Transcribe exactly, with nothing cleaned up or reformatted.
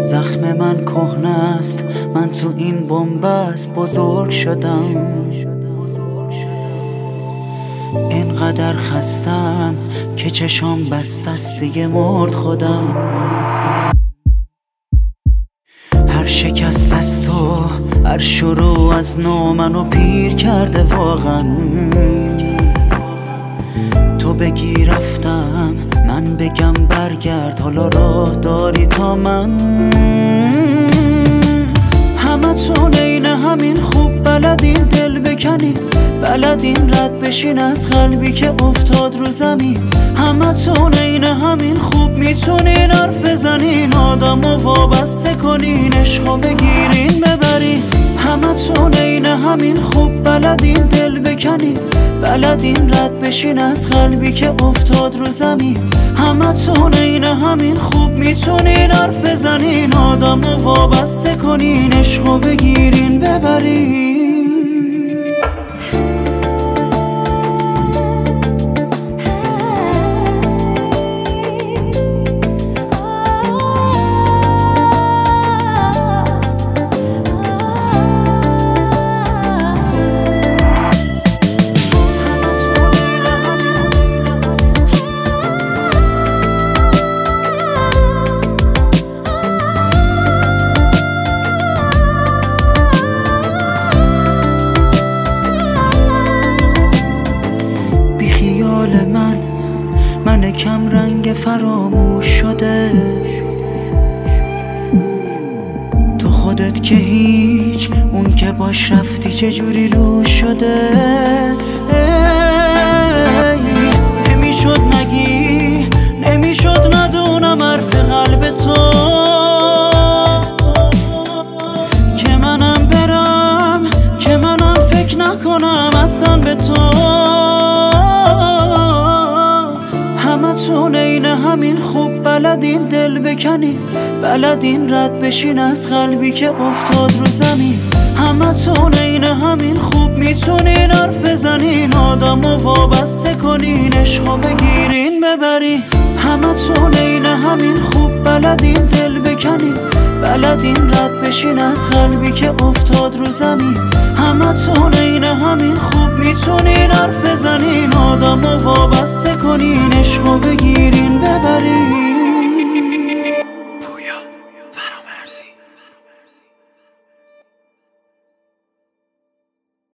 زخم من کهنه است، من تو این بنبست بزرگ شدم. اینقدر خستم که چشام بسته است، دیگه مرد خودم. هر شکست از تو، هر شروع از نو منو پیر کرده واقعا. تو بگی رفتم، من بگم برگرد، حالا راه داری تا من. همتون عین همین خوب بلدین دل بکنین، بلدین رد بشین از قلبی که افتاد رو زمین. همتون عین همین خوب میتونین حرف بزنین، آدمو وابسته کنین، عشقو بگیرین ببرین. همتون عین همین خوب بلدین دل بکنین، بلدین رد بشین از قلبی که افتاد رو زمین. همتون عین همین خوب میتونین حرف بزنین، آدمو وابسته کنین، عشقو بگیرین ببرین. من من کم رنگ فراموش شده، تو خودت که هیچ، اون که باش رفتی چجوری روش شده. نمیشد نگی، نمیشد ندونم حرف قلب تو، که منم برم، که منم فکر نکنم اصلا به تو. همتون عین همین خوب بلدین دل بکنین، بلدین رد بشین از قلبی که افتاد رو زمین. همتون عین همین خوب میتونین حرف بزنین، آدمو وابسته کنین، عشقو بگیرین ببرین. همتون عین همین خوب بلدین دل بکنین، بلدین رد بشین از قلبی که افتاد رو زمین. همتون عین همین خوب میتونین حرف بزنین، آدمو وابسته کنین، عشقو بگیرین ببرین.